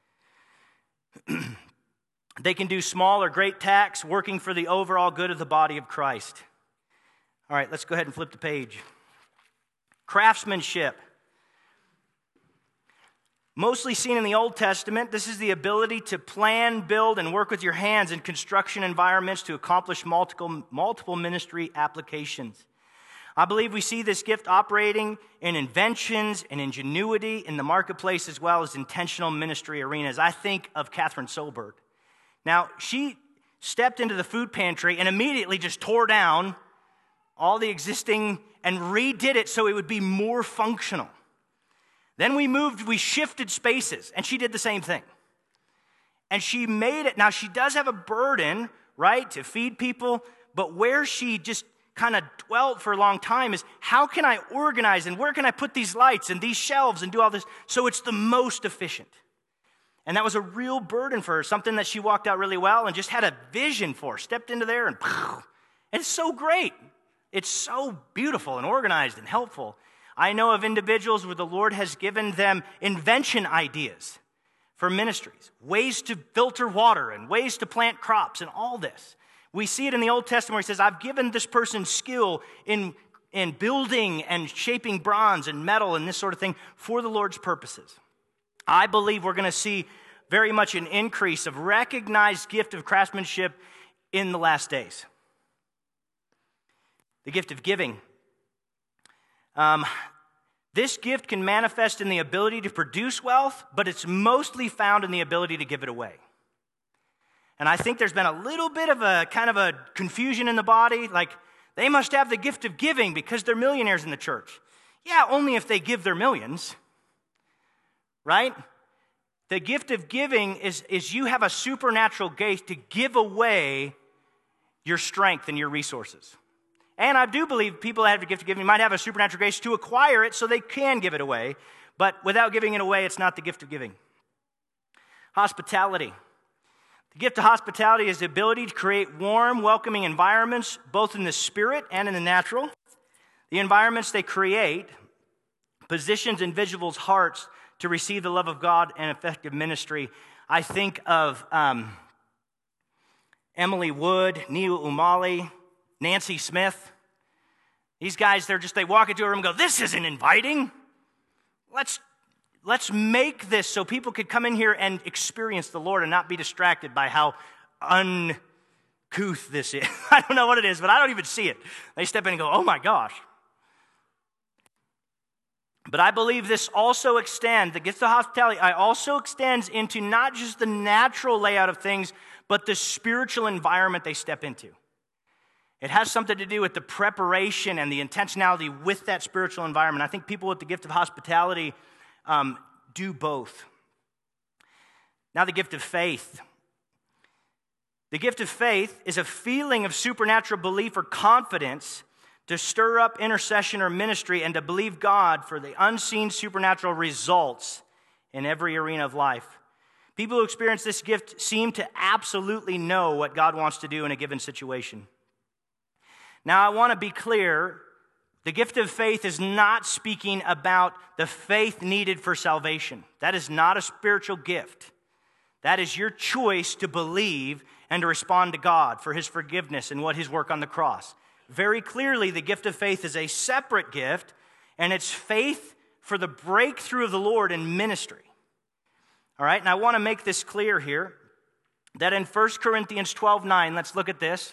They can do small or great tasks, working for the overall good of the body of Christ. All right, let's go ahead and flip the page. Craftsmanship. Mostly seen in the Old Testament, this is the ability to plan, build, and work with your hands in construction environments to accomplish multiple, multiple ministry applications. I believe we see this gift operating in inventions and ingenuity in the marketplace as well as intentional ministry arenas. I think of Catherine Solberg. Now, she stepped into the food pantry and immediately just tore down all the existing and redid it so it would be more functional. Then we moved, we shifted spaces, and she did the same thing. And she made it, now she does have a burden, right, to feed people, but where she just kind of dwelt for a long time is, how can I organize and where can I put these lights and these shelves and do all this so it's the most efficient? And that was a real burden for her, something that she walked out really well and just had a vision for, stepped into there and, and it's so great. It's so beautiful and organized and helpful. I know of individuals where the Lord has given them invention ideas for ministries, ways to filter water and ways to plant crops and all this. We see it in the Old Testament where he says, I've given this person skill in, in building and shaping bronze and metal and this sort of thing for the Lord's purposes. I believe we're going to see very much an increase of recognized gift of craftsmanship in the last days. The gift of giving. Um, this gift can manifest in the ability to produce wealth, but it's mostly found in the ability to give it away. And I think there's been a little bit of a kind of a confusion in the body, like they must have the gift of giving because they're millionaires in the church. Yeah, only if they give their millions, right? The gift of giving is, is you have a supernatural gift to give away your strength and your resources. And I do believe people that have the gift of giving might have a supernatural grace to acquire it so they can give it away. But without giving it away, it's not the gift of giving. Hospitality. The gift of hospitality is the ability to create warm, welcoming environments, both in the spirit and in the natural. The environments they create positions individuals' hearts to receive the love of God and effective ministry. I think of um, Emily Wood, Neil Umali, Nancy Smith. These guys, they're just, they walk into a room and go, this isn't inviting. Let's, let's make this so people could come in here and experience the Lord and not be distracted by how uncouth this is. I don't know what it is, but I don't even see it. They step in and go, oh my gosh. But I believe this also extends, the gift of hospitality, I also extends into not just the natural layout of things, but the spiritual environment they step into. It has something to do with the preparation and the intentionality with that spiritual environment. I think people with the gift of hospitality um, do both. Now the gift of faith. The gift of faith is a feeling of supernatural belief or confidence to stir up intercession or ministry and to believe God for the unseen supernatural results in every arena of life. People who experience this gift seem to absolutely know what God wants to do in a given situation. Now, I want to be clear, the gift of faith is not speaking about the faith needed for salvation. That is not a spiritual gift. That is your choice to believe and to respond to God for His forgiveness and what His work on the cross. Very clearly, the gift of faith is a separate gift, and it's faith for the breakthrough of the Lord in ministry. All right, and I want to make this clear here, that in First Corinthians twelve nine, let's look at this.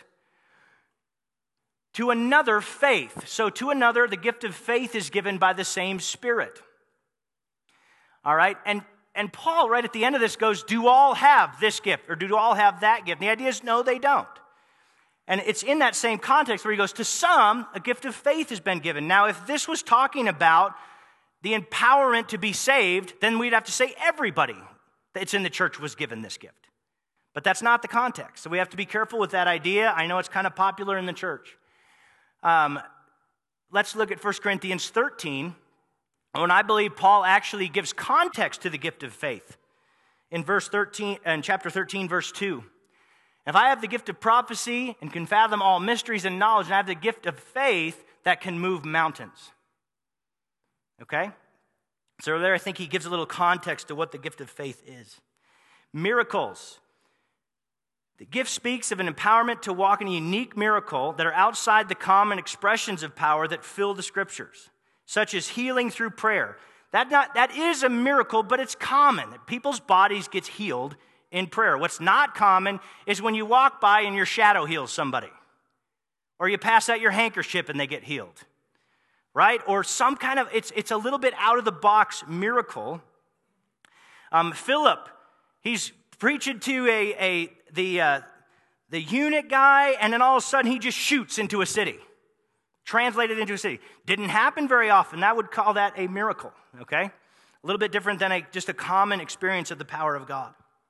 To another, faith. So to another, the gift of faith is given by the same Spirit. All right, and, and Paul, right at the end of this, goes, do all have this gift, or do all have that gift? And the idea is, no, they don't. And it's in that same context where he goes, to some, a gift of faith has been given. Now, if this was talking about the empowerment to be saved, then we'd have to say everybody that's in the church was given this gift. But that's not the context. So we have to be careful with that idea. I know it's kind of popular in the church. Um, let's look at First Corinthians thirteen. When I believe Paul actually gives context to the gift of faith. In verse thirteen, in chapter thirteen, verse two. If I have the gift of prophecy and can fathom all mysteries and knowledge, and I have the gift of faith that can move mountains. Okay? So there I think he gives a little context to what the gift of faith is. Miracles. The gift speaks of an empowerment to walk in a unique miracle that are outside the common expressions of power that fill the Scriptures, such as healing through prayer. That, not, that is a miracle, but it's common that people's bodies get healed in prayer. What's not common is when you walk by and your shadow heals somebody, or you pass out your handkerchief and they get healed, right? Or some kind of, it's, it's a little bit out of the box miracle. Um, Philip, he's preaching to a, a the uh, the eunuch guy, and then all of a sudden he just shoots into a city, translated into a city. Didn't happen very often. That would call that a miracle, okay? A little bit different than a, just a common experience of the power of God.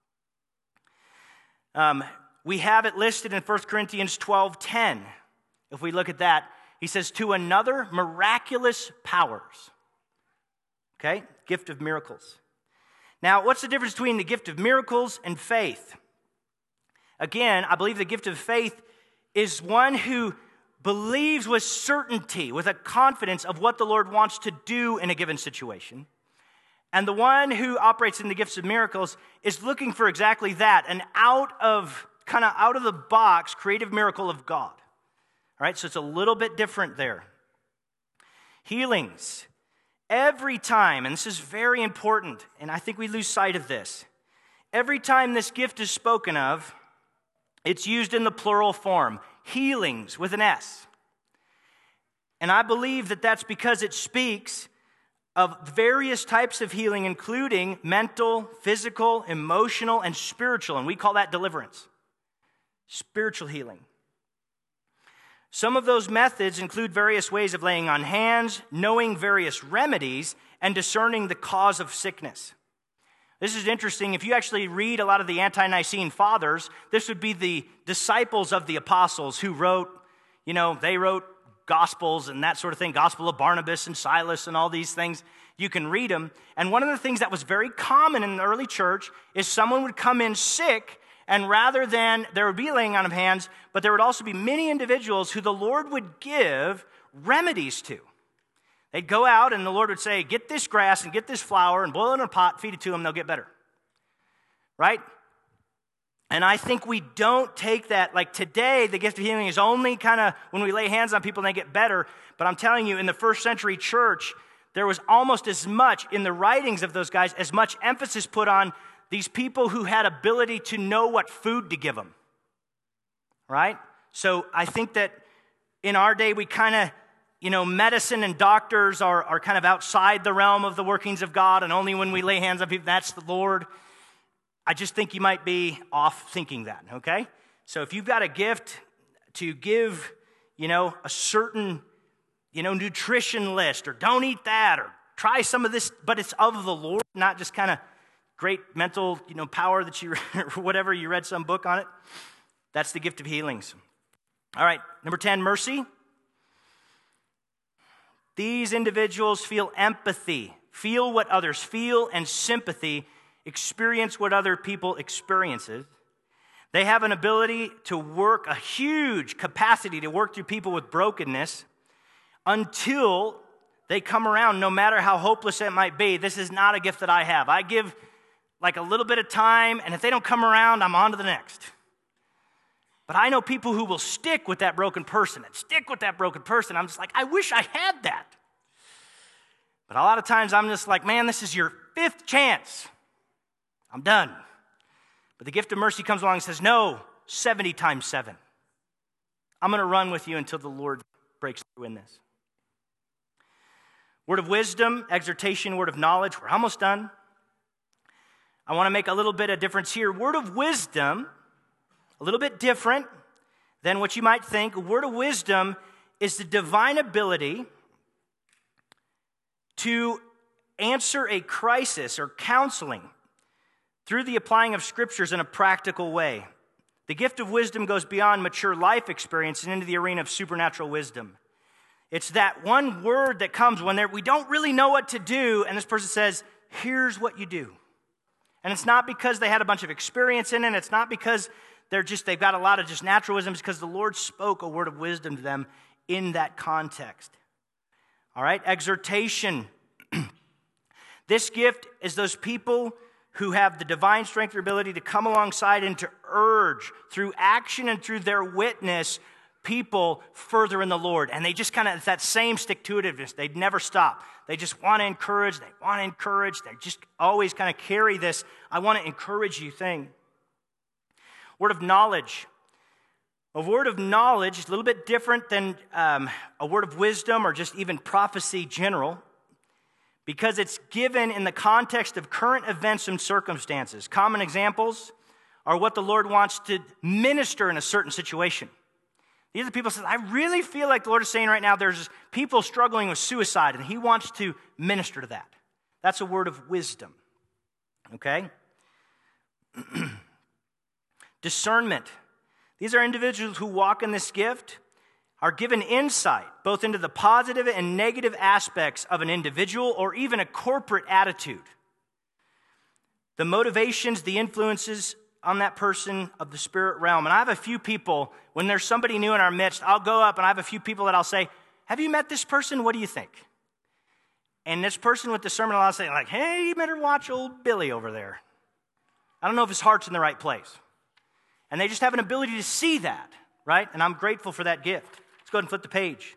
Um, we have it listed in First Corinthians twelve ten. If we look at that, he says, to another, miraculous powers. Okay? Gift of miracles. Now, what's the difference between the gift of miracles and faith? Again, I believe the gift of faith is one who believes with certainty, with a confidence of what the Lord wants to do in a given situation. And the one who operates in the gifts of miracles is looking for exactly that, an out of, kind of out of the box creative miracle of God. All right, so it's a little bit different there. Healings. Every time, and this is very important, and I think we lose sight of this, every time this gift is spoken of, it's used in the plural form, healings with an S. And I believe that that's because it speaks of various types of healing, including mental, physical, emotional, and spiritual. And we call that deliverance. Spiritual healing. Some of those methods include various ways of laying on hands, knowing various remedies, and discerning the cause of sickness. This is interesting. If you actually read a lot of the ante-Nicene fathers, this would be the disciples of the apostles who wrote, you know, they wrote Gospels and that sort of thing, Gospel of Barnabas and Silas and all these things. You can read them. And one of the things that was very common in the early church is someone would come in sick, and rather than there would be laying on of hands, but there would also be many individuals who the Lord would give remedies to. They'd go out and the Lord would say, get this grass and get this flour and boil it in a pot, feed it to them, they'll get better. Right? And I think we don't take that, like today, the gift of healing is only kind of when we lay hands on people and they get better. But I'm telling you, in the first century church, there was almost as much in the writings of those guys, as much emphasis put on these people who had ability to know what food to give them. Right? So I think that in our day, we kind of, you know, medicine and doctors are, are kind of outside the realm of the workings of God, and only when we lay hands on people, that's the Lord. I just think you might be off thinking that, okay? So if you've got a gift to give, you know, a certain, you know, nutrition list, or don't eat that, or try some of this, but it's of the Lord, not just kind of great mental, you know, power that you, or whatever, you read some book on it. That's the gift of healings. All right, number ten, mercy. These individuals feel empathy, feel what others feel, and sympathy, experience what other people experiences. They have an ability to work, a huge capacity to work through people with brokenness until they come around, no matter how hopeless it might be. This is not a gift that I have. I give like a little bit of time, and if they don't come around, I'm on to the next. But I know people who will stick with that broken person and stick with that broken person. I'm just like, I wish I had that. But a lot of times I'm just like, man, this is your fifth chance. I'm done. But the gift of mercy comes along and says, no, seventy times seven. I'm going to run with you until the Lord breaks through in this. Word of wisdom, exhortation, word of knowledge. We're almost done. I want to make a little bit of difference here. Word of wisdom, a little bit different than what you might think. A word of wisdom is the divine ability to answer a crisis or counseling through the applying of scriptures in a practical way. The gift of wisdom goes beyond mature life experience and into the arena of supernatural wisdom. It's that one word that comes when we don't really know what to do, and this person says, here's what you do. And it's not because they had a bunch of experience in it. It's not because they're just, they've got a lot of just natural wisdom. It's because the Lord spoke a word of wisdom to them in that context. All right, exhortation. This gift is those people who have the divine strength or ability to come alongside and to urge through action and through their witness people further in the Lord. And they just kind of, it's that same stick-to-itiveness. They never stop. They just want to encourage. They want to encourage. They just always kind of carry this, I want to encourage you thing. Word of knowledge. A word of knowledge is a little bit different than um, a word of wisdom or just even prophecy general, because it's given in the context of current events and circumstances. Common examples are what the Lord wants to minister in a certain situation. These are the people who say, I really feel like the Lord is saying right now there's people struggling with suicide, and He wants to minister to that. That's a word of wisdom. Okay? Discernment. These are individuals who walk in this gift, are given insight both into the positive and negative aspects of an individual or even a corporate attitude. The motivations, the influences on that person of the spirit realm. And I have a few people, when there's somebody new in our midst, I'll go up and I have a few people that I'll say, have you met this person? What do you think? And this person with discernment, I'll say, like, hey, you better watch old Billy over there. I don't know if his heart's in the right place. And they just have an ability to see that, right? And I'm grateful for that gift. Let's go ahead and flip the page.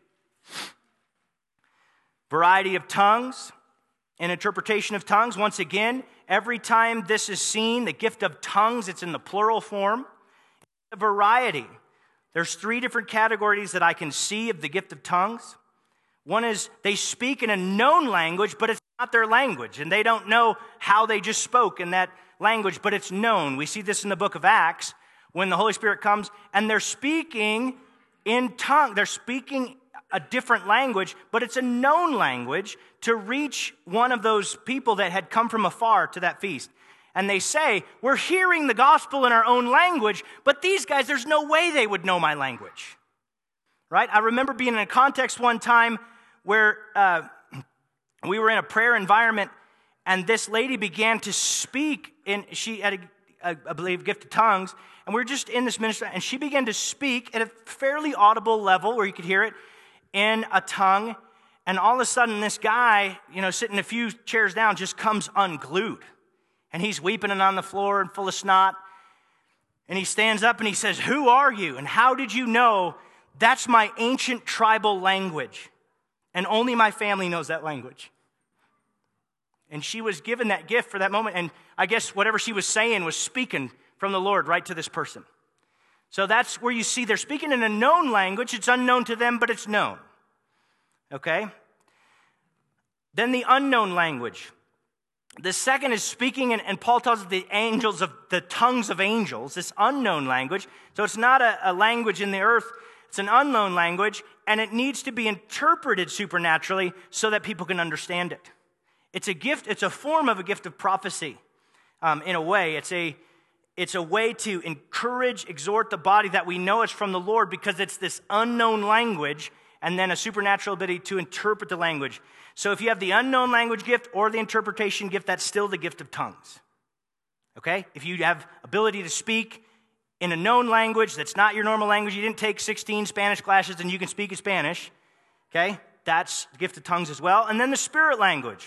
Variety of tongues and interpretation of tongues. Once again, every time this is seen, the gift of tongues, it's in the plural form. A variety. There's three different categories that I can see of the gift of tongues. One is they speak in a known language, but it's not their language, and they don't know how they just spoke in that language, but it's known. We see this in the book of Acts when the Holy Spirit comes, and they're speaking in tongue. They're speaking a different language, but it's a known language to reach one of those people that had come from afar to that feast. And they say, we're hearing the gospel in our own language, but these guys, there's no way they would know my language. Right? I remember being in a context one time where uh, we were in a prayer environment, and this lady began to speak, in, she had, a, a, I believe, gift of tongues, and we were just in this ministry, and she began to speak at a fairly audible level where you could hear it in a tongue, and all of a sudden this guy, you know, sitting a few chairs down just comes unglued, and he's weeping and on the floor and full of snot, and he stands up and he says, who are you, and how did you know that's my ancient tribal language, and only my family knows that language? And she was given that gift for that moment, and I guess whatever she was saying was speaking from the Lord right to this person. So that's where you see they're speaking in a known language. It's unknown to them, but it's known. Okay? Then the unknown language. The second is speaking, and, and Paul tells us the angels of the tongues of angels, this unknown language. So it's not a, a language in the earth, it's an unknown language, and it needs to be interpreted supernaturally so that people can understand it. It's a gift, it's a form of a gift of prophecy, um, in a way. It's a It's a way to encourage, exhort the body that we know it's from the Lord because it's this unknown language and then a supernatural ability to interpret the language. So if you have the unknown language gift or the interpretation gift, that's still the gift of tongues. Okay? If you have ability to speak in a known language that's not your normal language, you didn't take sixteen Spanish classes and you can speak in Spanish, okay? That's the gift of tongues as well. And then the spirit language.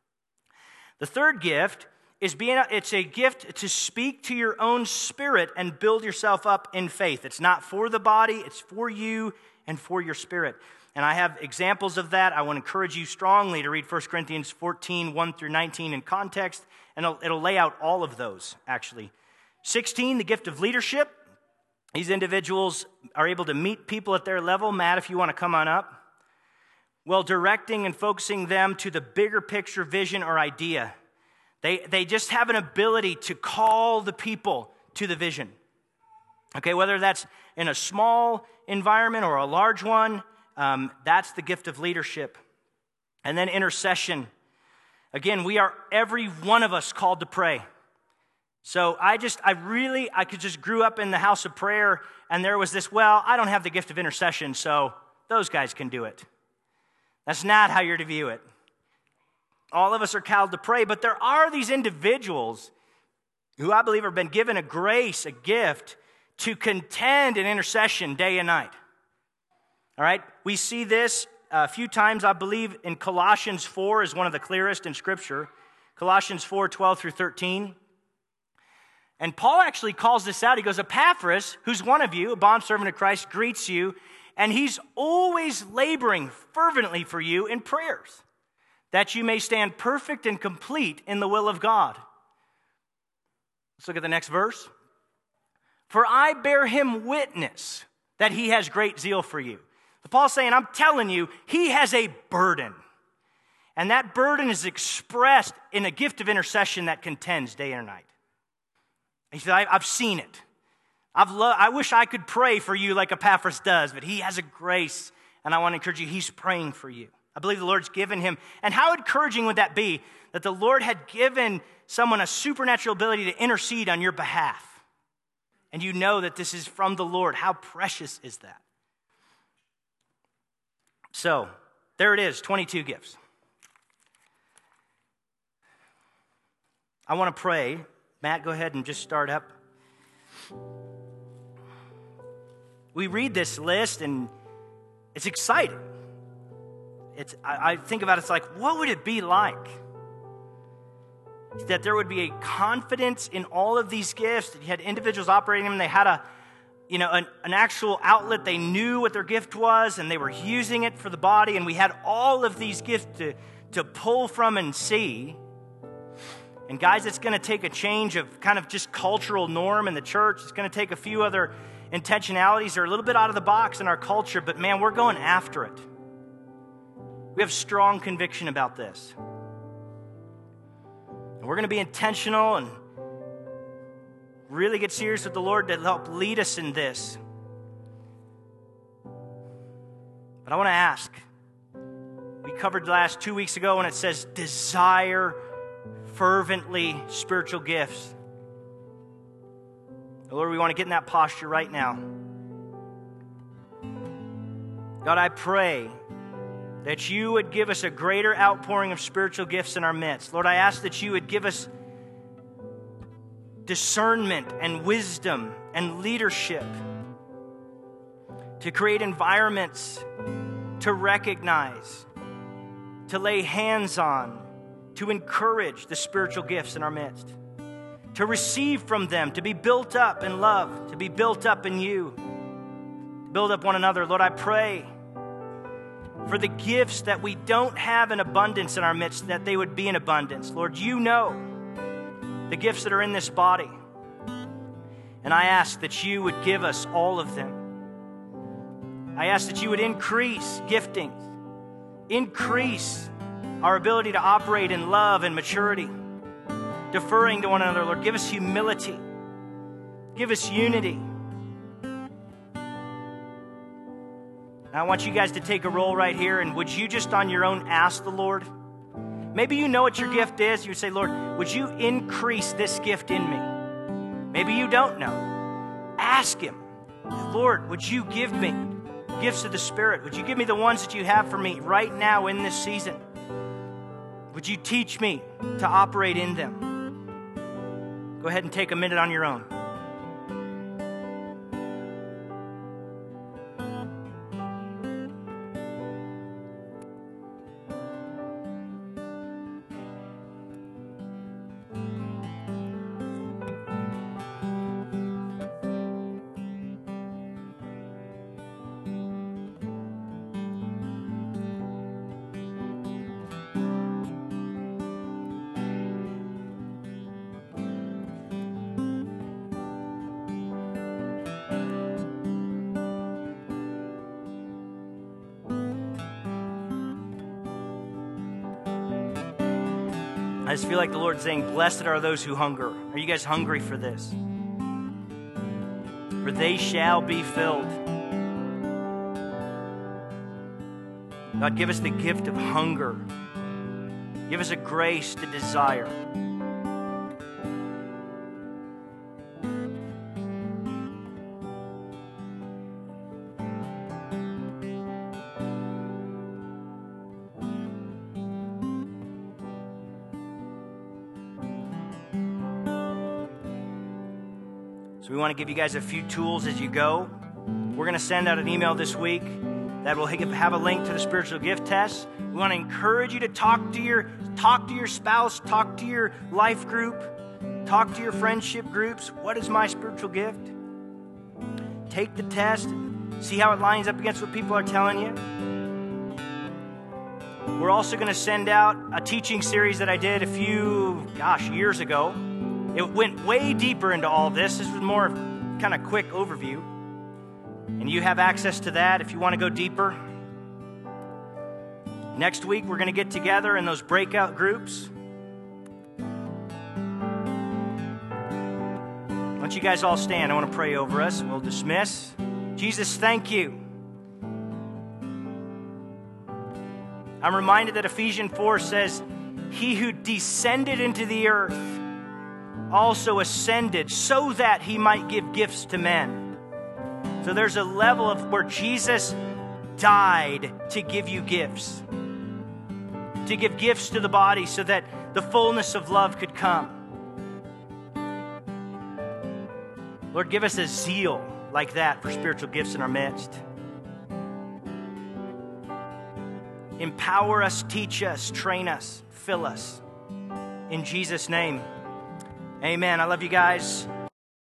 The third gift is being, it's a gift to speak to your own spirit and build yourself up in faith. It's not for the body, it's for you and for your spirit. And I have examples of that. I want to encourage you strongly to read First Corinthians fourteen, one through nineteen in context, and it'll, it'll lay out all of those, actually. sixteen, the gift of leadership. These individuals are able to meet people at their level. Matt, if you want to come on up. Well, directing and focusing them to the bigger picture, vision, or idea. They, they just have an ability to call the people to the vision. Okay, whether that's in a small environment or a large one, um, that's the gift of leadership. And then intercession. Again, we are, every one of us, called to pray. So I just, I really, I could just grew up in the house of prayer, and there was this, well, I don't have the gift of intercession, so those guys can do it. That's not how you're to view it. All of us are called to pray, but there are these individuals who I believe have been given a grace, a gift, to contend in intercession day and night. All right? We see this a few times, I believe, in Colossians four is one of the clearest in Scripture. Colossians four, twelve through thirteen. And Paul actually calls this out. He goes, Epaphras, who's one of you, a bondservant of Christ, greets you, and he's always laboring fervently for you in prayers, that you may stand perfect and complete in the will of God. Let's look at the next verse. For I bear him witness that he has great zeal for you. Paul's saying, I'm telling you, he has a burden. And that burden is expressed in a gift of intercession that contends day and night. He said, I've seen it. I've lo- I wish I could pray for you like Epaphras does, but he has a grace, and I want to encourage you, he's praying for you. I believe the Lord's given him. And how encouraging would that be, that the Lord had given someone a supernatural ability to intercede on your behalf? And you know that this is from the Lord. How precious is that? So, there it is, twenty-two gifts. I want to pray. Matt, go ahead and just start up. We read this list, and it's exciting. It's, I, I think about it, it's like, what would it be like? That there would be a confidence in all of these gifts, that you had individuals operating them, they had a, you know, an, an actual outlet, they knew what their gift was, and they were using it for the body, and we had all of these gifts to, to pull from and see. And guys, it's going to take a change of kind of just cultural norm in the church. It's going to take a few other intentionalities that are a little bit out of the box in our culture, but man, we're going after it. We have strong conviction about this. And we're going to be intentional and really get serious with the Lord to help lead us in this. But I want to ask, we covered last two weeks ago when it says desire fervently spiritual gifts. Lord, we want to get in that posture right now. God, I pray that you would give us a greater outpouring of spiritual gifts in our midst. Lord, I ask that you would give us discernment and wisdom and leadership to create environments to recognize, to lay hands on, to encourage the spiritual gifts in our midst, to receive from them, to be built up in love, to be built up in you, to build up one another. Lord, I pray for the gifts that we don't have in abundance in our midst, that they would be in abundance. Lord, you know the gifts that are in this body. And I ask that you would give us all of them. I ask that you would increase giftings, increase our ability to operate in love and maturity, deferring to one another. Lord, give us humility. Give us unity. I want you guys to take a role right here, and would you just on your own ask the Lord? Maybe you know what your gift is. You would say, Lord, would you increase this gift in me? Maybe you don't know. Ask him. Lord, would you give me gifts of the Spirit? Would you give me the ones that you have for me right now in this season? Would you teach me to operate in them? Go ahead and take a minute on your own. I just feel like the Lord's saying, blessed are those who hunger. Are you guys hungry for this? For they shall be filled. God, give us the gift of hunger. Give us a grace to desire. So we want to give you guys a few tools as you go. We're going to send out an email this week that will have a link to the spiritual gift test. We want to encourage you to talk to your talk to your spouse, talk to your life group, talk to your friendship groups. What is my spiritual gift? Take the test, see how it lines up against what people are telling you. We're also going to send out a teaching series that I did a few, gosh, years ago. It went way deeper into all of this. This was more kind of quick overview. And you have access to that if you want to go deeper. Next week, we're going to get together in those breakout groups. Why don't you guys all stand? I want to pray over us, and we'll dismiss. Jesus, thank you. I'm reminded that Ephesians four says, he who descended into the earth also ascended so that he might give gifts to men. So there's a level of where Jesus died to give you gifts, to give gifts to the body so that the fullness of love could come. Lord, give us a zeal like that for spiritual gifts in our midst. Empower us, teach us, train us, fill us. In Jesus' name. Amen. I love you guys.